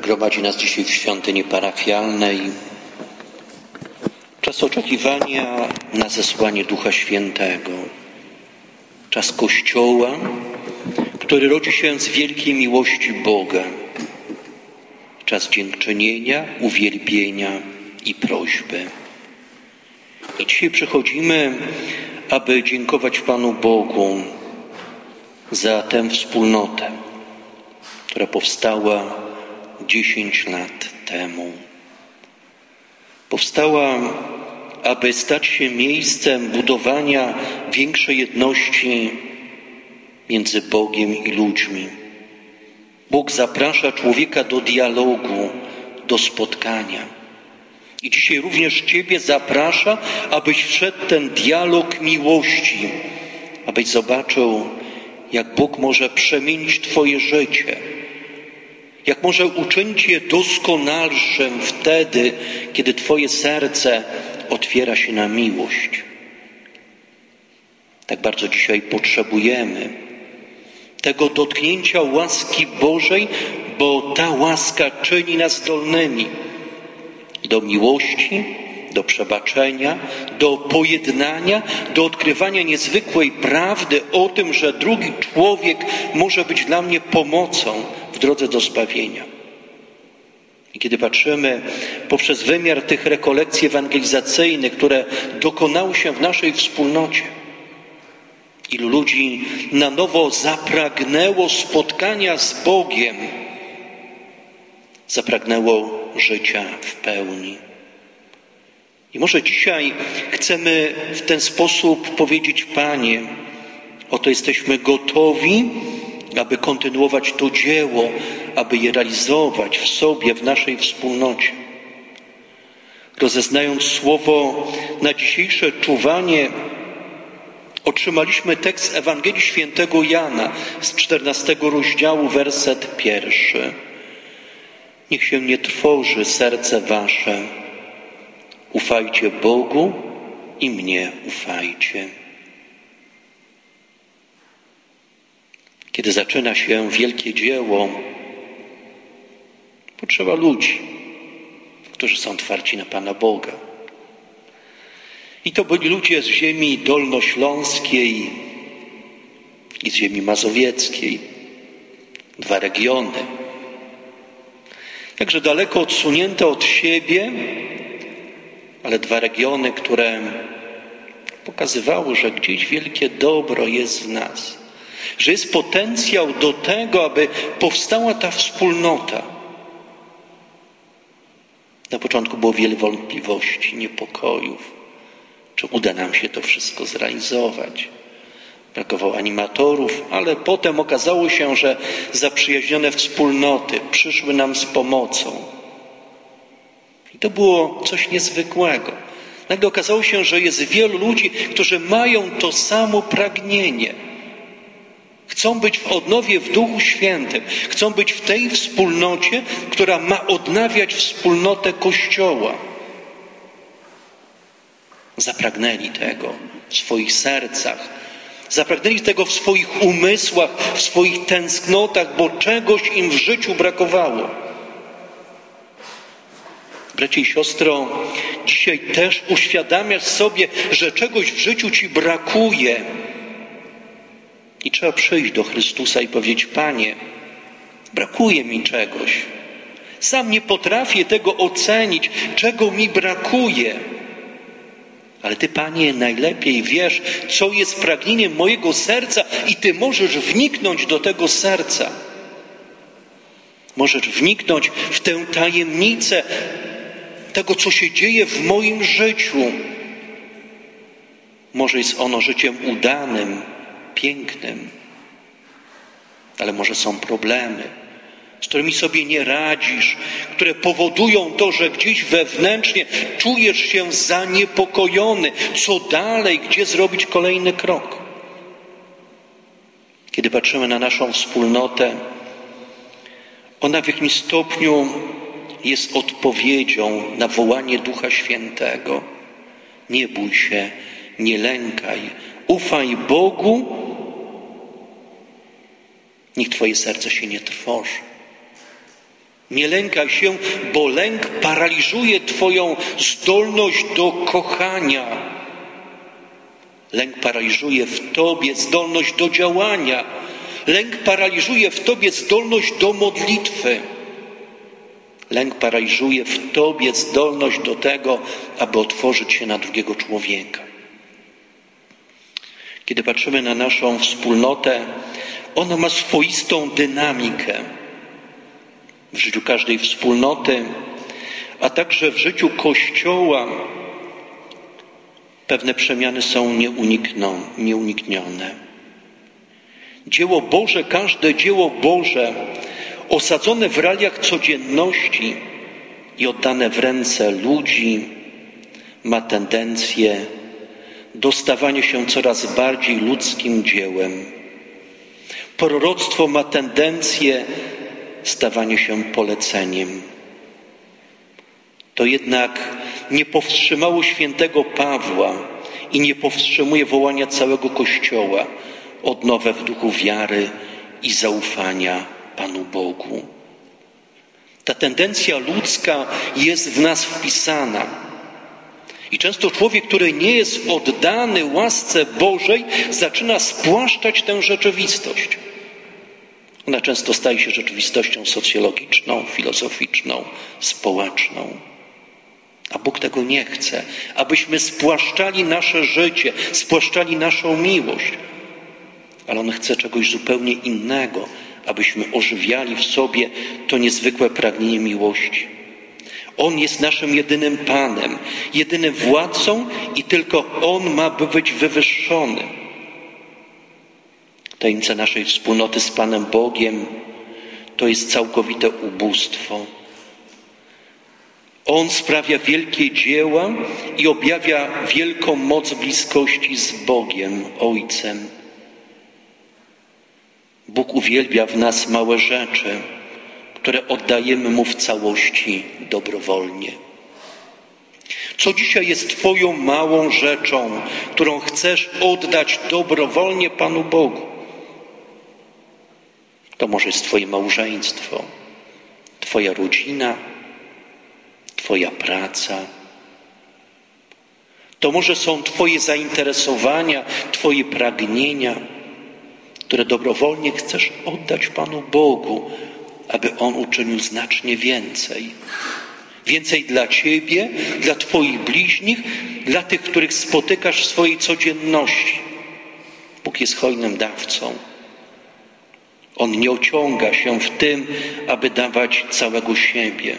gromadzi nas dzisiaj w świątyni parafialnej. Czas oczekiwania na zesłanie Ducha Świętego. Czas Kościoła, który rodzi się z wielkiej miłości Boga. Czas dziękczynienia, uwielbienia i prośby. I dzisiaj przychodzimy, aby dziękować Panu Bogu za tę wspólnotę, która powstała 10 lat temu. Powstała, aby stać się miejscem budowania większej jedności między Bogiem i ludźmi. Bóg zaprasza człowieka do dialogu, do spotkania. I dzisiaj również Ciebie zaprasza, abyś wszedł w ten dialog miłości, abyś zobaczył, jak Bóg może przemienić Twoje życie, jak może uczynić je doskonalszym wtedy, kiedy Twoje serce otwiera się na miłość. Tak bardzo dzisiaj potrzebujemy tego dotknięcia łaski Bożej, bo ta łaska czyni nas zdolnymi do miłości, do przebaczenia, do pojednania, do odkrywania niezwykłej prawdy o tym, że drugi człowiek może być dla mnie pomocą w drodze do zbawienia. I kiedy patrzymy poprzez wymiar tych rekolekcji ewangelizacyjnych, które dokonały się w naszej wspólnocie, ilu ludzi na nowo zapragnęło spotkania z Bogiem, zapragnęło życia w pełni. I może dzisiaj chcemy w ten sposób powiedzieć: Panie, oto jesteśmy gotowi, aby kontynuować to dzieło, aby je realizować w sobie, w naszej wspólnocie. Rozeznając słowo na dzisiejsze czuwanie, otrzymaliśmy tekst Ewangelii Świętego Jana z 14 rozdziału, werset 1. Niech się nie trwoży serce wasze. Ufajcie Bogu i mnie ufajcie. Kiedy zaczyna się wielkie dzieło, potrzeba ludzi, którzy są otwarci na Pana Boga. I to byli ludzie z ziemi dolnośląskiej i z ziemi mazowieckiej. 2 regiony. Jakże daleko odsunięte od siebie, ale 2 regiony, które pokazywały, że gdzieś wielkie dobro jest w nas. Że jest potencjał do tego, aby powstała ta wspólnota. Na początku było wiele wątpliwości, niepokojów. Czy uda nam się to wszystko zrealizować? Brakowało animatorów, ale potem okazało się, że zaprzyjaźnione wspólnoty przyszły nam z pomocą. I to było coś niezwykłego. Nagle okazało się, że jest wielu ludzi, którzy mają to samo pragnienie. Chcą być w odnowie w Duchu Świętym. Chcą być w tej wspólnocie, która ma odnawiać wspólnotę Kościoła. Zapragnęli tego w swoich sercach. Zapragnęli tego w swoich umysłach, w swoich tęsknotach, bo czegoś im w życiu brakowało. Bracie i siostro, dzisiaj też uświadamiasz sobie, że czegoś w życiu ci brakuje. I trzeba przyjść do Chrystusa i powiedzieć: Panie, brakuje mi czegoś. Sam nie potrafię tego ocenić, czego mi brakuje. Ale Ty, Panie, najlepiej wiesz, co jest pragnieniem mojego serca i Ty możesz wniknąć do tego serca. Możesz wniknąć w tę tajemnicę tego, co się dzieje w moim życiu. Może jest ono życiem udanym, pięknym, ale może są problemy, z którymi sobie nie radzisz, które powodują to, że gdzieś wewnętrznie czujesz się zaniepokojony. Co dalej? Gdzie zrobić kolejny krok? Kiedy patrzymy na naszą wspólnotę, ona w jakimś stopniu jest odpowiedzią na wołanie Ducha Świętego. Nie bój się, nie lękaj, ufaj Bogu, niech Twoje serce się nie trwoży. Nie lękaj się, bo lęk paraliżuje Twoją zdolność do kochania. Lęk paraliżuje w Tobie zdolność do działania. Lęk paraliżuje w Tobie zdolność do modlitwy. Lęk paraliżuje w Tobie zdolność do tego, aby otworzyć się na drugiego człowieka. Kiedy patrzymy na naszą wspólnotę, ona ma swoistą dynamikę. W życiu każdej wspólnoty, a także w życiu Kościoła pewne przemiany są nieuniknione. Dzieło Boże, każde dzieło Boże osadzone w realiach codzienności i oddane w ręce ludzi ma tendencję do stawania się coraz bardziej ludzkim dziełem. Proroctwo ma tendencję stawania się poleceniem. To jednak nie powstrzymało świętego Pawła i nie powstrzymuje wołania całego Kościoła: odnowę w duchu wiary i zaufania Panu Bogu. Ta tendencja ludzka jest w nas wpisana. I często człowiek, który nie jest oddany łasce Bożej, zaczyna spłaszczać tę rzeczywistość. Ona często staje się rzeczywistością socjologiczną, filozoficzną, społeczną. A Bóg tego nie chce, abyśmy spłaszczali nasze życie, spłaszczali naszą miłość. Ale On chce czegoś zupełnie innego, abyśmy ożywiali w sobie to niezwykłe pragnienie miłości. On jest naszym jedynym Panem, jedynym władcą i tylko On ma być wywyższony. Tajemnica naszej wspólnoty z Panem Bogiem to jest całkowite ubóstwo. On sprawia wielkie dzieła i objawia wielką moc bliskości z Bogiem, Ojcem. Bóg uwielbia w nas małe rzeczy, które oddajemy Mu w całości dobrowolnie. Co dzisiaj jest Twoją małą rzeczą, którą chcesz oddać dobrowolnie Panu Bogu? To może jest Twoje małżeństwo, Twoja rodzina, Twoja praca. To może są Twoje zainteresowania, Twoje pragnienia, które dobrowolnie chcesz oddać Panu Bogu, aby On uczynił znacznie więcej. Więcej dla Ciebie, dla Twoich bliźnich, dla tych, których spotykasz w swojej codzienności. Bóg jest hojnym dawcą. On nie ociąga się w tym, aby dawać całego siebie.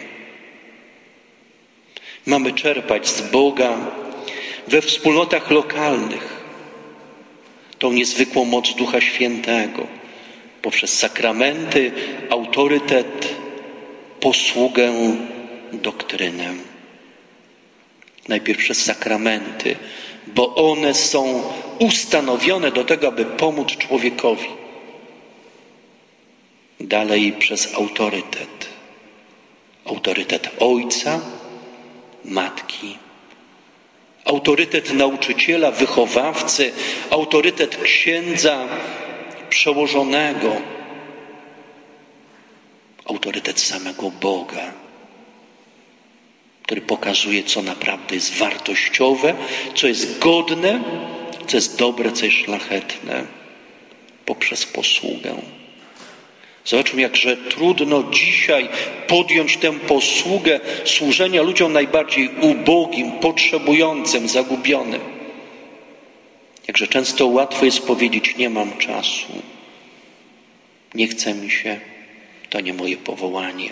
Mamy czerpać z Boga we wspólnotach lokalnych tą niezwykłą moc Ducha Świętego poprzez sakramenty, autorytet, posługę, doktrynę. Najpierw przez sakramenty, bo one są ustanowione do tego, aby pomóc człowiekowi. Dalej przez autorytet. Autorytet ojca, matki. Autorytet nauczyciela, wychowawcy, autorytet księdza, przełożonego. Autorytet samego Boga, który pokazuje, co naprawdę jest wartościowe, co jest godne, co jest dobre, co jest szlachetne, poprzez posługę. Zobaczmy, jakże trudno dzisiaj podjąć tę posługę służenia ludziom najbardziej ubogim, potrzebującym, zagubionym. Jakże często łatwo jest powiedzieć: nie mam czasu, nie chce mi się, to nie moje powołanie.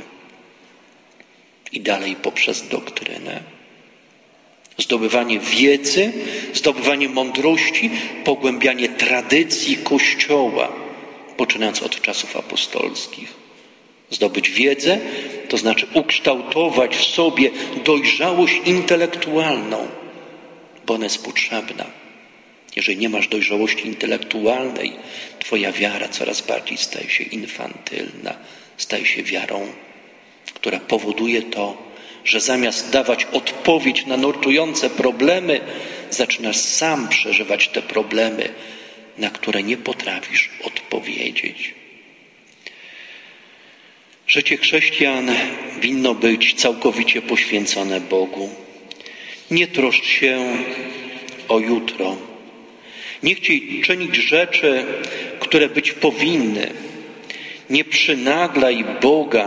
I dalej poprzez doktrynę. Zdobywanie wiedzy, zdobywanie mądrości, pogłębianie tradycji Kościoła, poczynając od czasów apostolskich. Zdobyć wiedzę, to znaczy ukształtować w sobie dojrzałość intelektualną, bo ona jest potrzebna. Jeżeli nie masz dojrzałości intelektualnej, Twoja wiara coraz bardziej staje się infantylna, staje się wiarą, która powoduje to, że zamiast dawać odpowiedź na nurtujące problemy, zaczynasz sam przeżywać te problemy, na które nie potrafisz odpowiedzieć. Życie chrześcijan winno być całkowicie poświęcone Bogu. Nie troszcz się o jutro. Nie chciej czynić rzeczy, które być powinny. Nie przynaglaj Boga,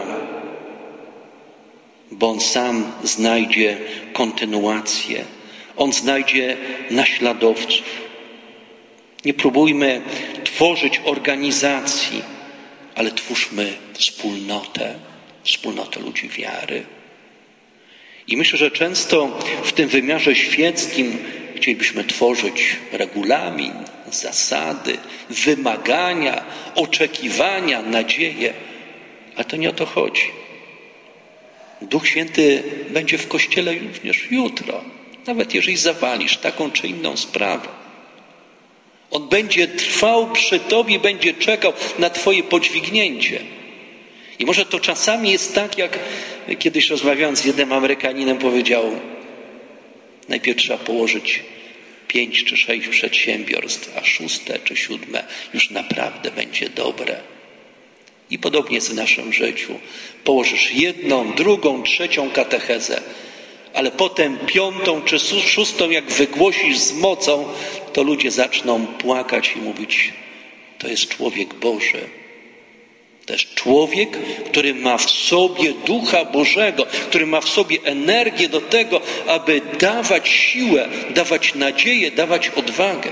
bo On sam znajdzie kontynuację. On znajdzie naśladowców. Nie próbujmy tworzyć organizacji, ale twórzmy wspólnotę ludzi wiary. I myślę, że często w tym wymiarze świeckim chcielibyśmy tworzyć regulamin, zasady, wymagania, oczekiwania, nadzieje, ale to nie o to chodzi. Duch Święty będzie w Kościele również jutro, nawet jeżeli zawalisz taką czy inną sprawę. On będzie trwał przy Tobie, będzie czekał na Twoje podźwignięcie. I może to czasami jest tak, jak kiedyś rozmawiając z jednym Amerykaninem powiedział, najpierw trzeba położyć 5 czy 6 przedsiębiorstw, a 6 czy 7 już naprawdę będzie dobre. I podobnie jest w naszym życiu. Położysz 1, 2, 3 katechezę, ale potem 5 czy 6 jak wygłosisz z mocą, to ludzie zaczną płakać i mówić, to jest człowiek Boży. To jest człowiek, który ma w sobie Ducha Bożego, który ma w sobie energię do tego, aby dawać siłę, dawać nadzieję, dawać odwagę.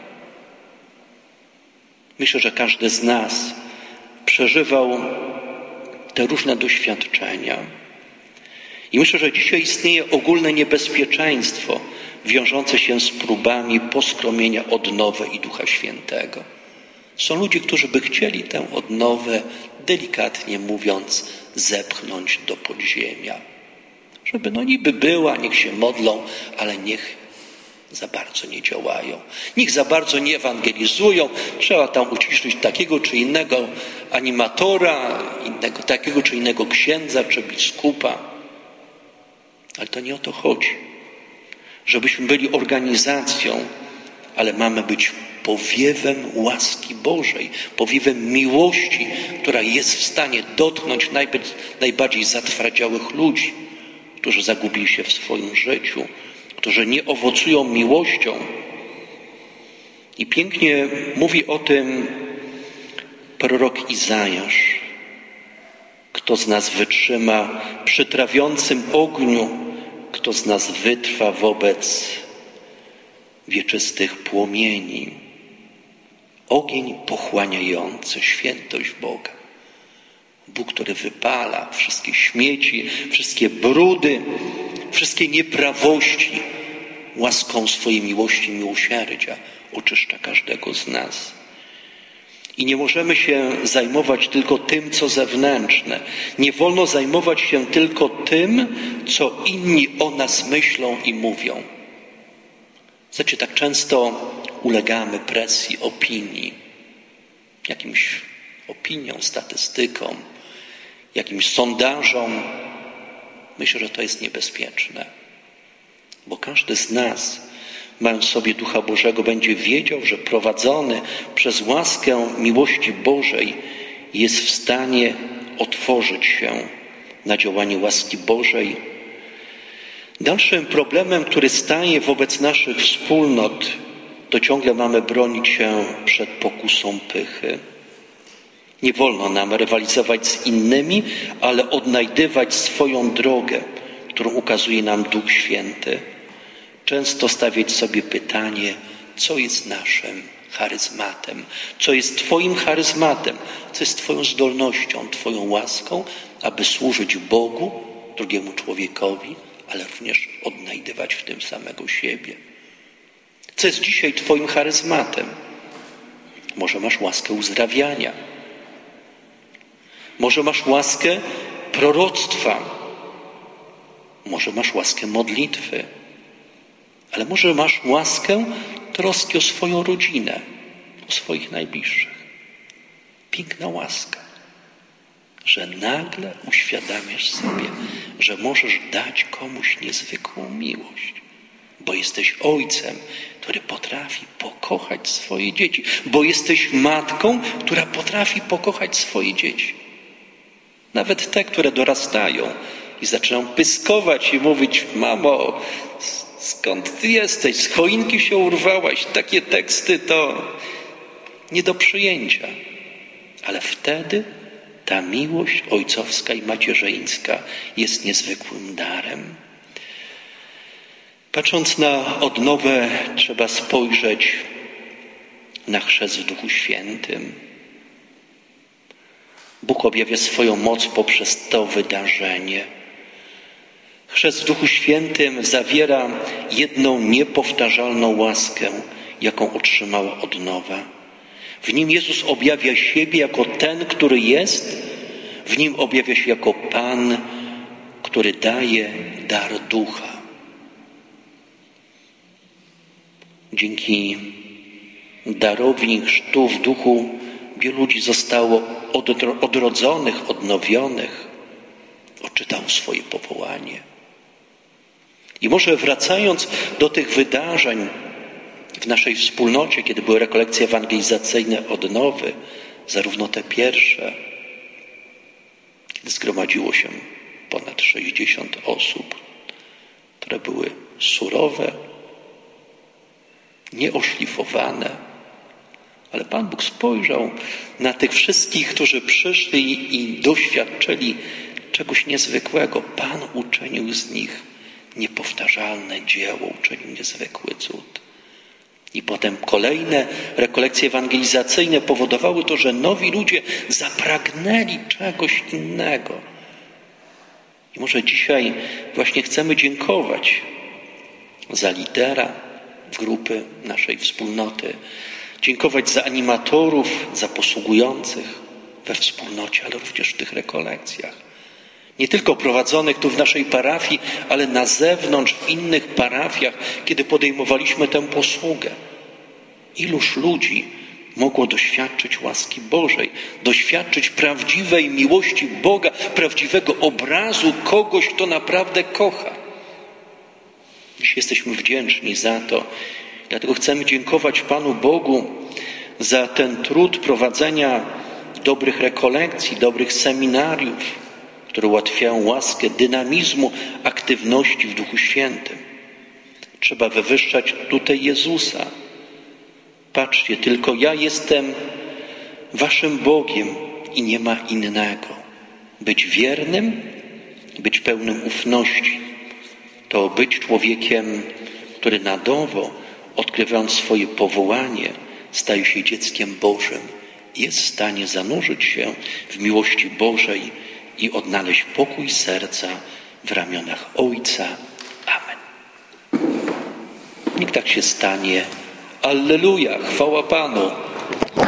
Myślę, że każdy z nas przeżywał te różne doświadczenia. I myślę, że dzisiaj istnieje ogólne niebezpieczeństwo wiążące się z próbami poskromienia odnowy i Ducha Świętego. Są ludzie, którzy by chcieli tę odnowę, delikatnie mówiąc, zepchnąć do podziemia. Żeby niby była, niech się modlą, ale niech za bardzo nie działają. Niech za bardzo nie ewangelizują. Trzeba tam uciszyć takiego czy innego animatora, takiego czy innego księdza czy biskupa. Ale to nie o to chodzi. Żebyśmy byli organizacją, ale mamy być powiewem łaski Bożej, powiewem miłości, która jest w stanie dotknąć najbardziej zatwardziałych ludzi, którzy zagubili się w swoim życiu, którzy nie owocują miłością. I pięknie mówi o tym prorok Izajasz. Kto z nas wytrzyma przy trawiącym ogniu, kto z nas wytrwa wobec wieczystych płomieni. Ogień pochłaniający świętość Boga. Bóg, który wypala wszystkie śmieci, wszystkie brudy, wszystkie nieprawości, łaską swojej miłości i miłosierdzia oczyszcza każdego z nas. I nie możemy się zajmować tylko tym, co zewnętrzne. Nie wolno zajmować się tylko tym, co inni o nas myślą i mówią. Znaczy, tak często ulegamy presji opinii, jakimś opiniom, statystykom, jakimś sondażom. Myślę, że to jest niebezpieczne, bo każdy z nas, mając w sobie Ducha Bożego, będzie wiedział, że prowadzony przez łaskę miłości Bożej jest w stanie otworzyć się na działanie łaski Bożej. Dalszym problemem, który staje wobec naszych wspólnot, to ciągle mamy bronić się przed pokusą pychy. Nie wolno nam rywalizować z innymi, ale odnajdywać swoją drogę, którą ukazuje nam Duch Święty. Często stawiać sobie pytanie, co jest naszym charyzmatem, co jest Twoim charyzmatem, co jest Twoją zdolnością, Twoją łaską, aby służyć Bogu, drugiemu człowiekowi, ale również odnajdywać w tym samego siebie. Co jest dzisiaj Twoim charyzmatem? Może masz łaskę uzdrawiania, może masz łaskę proroctwa, może masz łaskę modlitwy, ale może masz łaskę troski o swoją rodzinę, o swoich najbliższych. Piękna łaska, że nagle uświadamiasz sobie, że możesz dać komuś niezwykłą miłość, bo jesteś ojcem, który potrafi pokochać swoje dzieci, bo jesteś matką, która potrafi pokochać swoje dzieci. Nawet te, które dorastają i zaczynają pyskować i mówić: mamo, skąd ty jesteś? Z choinki się urwałaś. Takie teksty to nie do przyjęcia. Ale wtedy ta miłość ojcowska i macierzyńska jest niezwykłym darem. Patrząc na odnowę, trzeba spojrzeć na chrzest w Duchu Świętym. Bóg objawia swoją moc poprzez to wydarzenie. Chrzest w Duchu Świętym zawiera jedną niepowtarzalną łaskę, jaką otrzymała odnowa. W nim Jezus objawia siebie jako ten, który jest. W nim objawia się jako Pan, który daje dar Ducha. Dzięki darowi chrztu w Duchu wielu ludzi zostało odrodzonych, odnowionych, odczytało swoje powołanie. I może wracając do tych wydarzeń w naszej wspólnocie, kiedy były rekolekcje ewangelizacyjne odnowy, zarówno te pierwsze, kiedy zgromadziło się ponad 60 osób, które były surowe, nieoszlifowane, ale Pan Bóg spojrzał na tych wszystkich, którzy przyszli i doświadczyli czegoś niezwykłego. Pan uczynił z nich niepowtarzalne dzieło, uczynił niezwykły cud. I potem kolejne rekolekcje ewangelizacyjne powodowały to, że nowi ludzie zapragnęli czegoś innego. I może dzisiaj właśnie chcemy dziękować za lidera grupy naszej wspólnoty, dziękować za animatorów, za posługujących we wspólnocie, ale również w tych rekolekcjach. Nie tylko prowadzonych tu w naszej parafii, ale na zewnątrz, w innych parafiach, kiedy podejmowaliśmy tę posługę. Iluż ludzi mogło doświadczyć łaski Bożej, doświadczyć prawdziwej miłości Boga, prawdziwego obrazu kogoś, kto naprawdę kocha. Dziś jesteśmy wdzięczni za to. Dlatego chcemy dziękować Panu Bogu za ten trud prowadzenia dobrych rekolekcji, dobrych seminariów, które ułatwiają łaskę dynamizmu, aktywności w Duchu Świętym. Trzeba wywyższać tutaj Jezusa. Patrzcie, tylko ja jestem waszym Bogiem i nie ma innego. Być wiernym, być pełnym ufności, to być człowiekiem, który na nowo, odkrywając swoje powołanie, staje się dzieckiem Bożym. Jest w stanie zanurzyć się w miłości Bożej i odnaleźć pokój serca w ramionach Ojca. Amen. Niech tak się stanie. Alleluja, chwała Panu.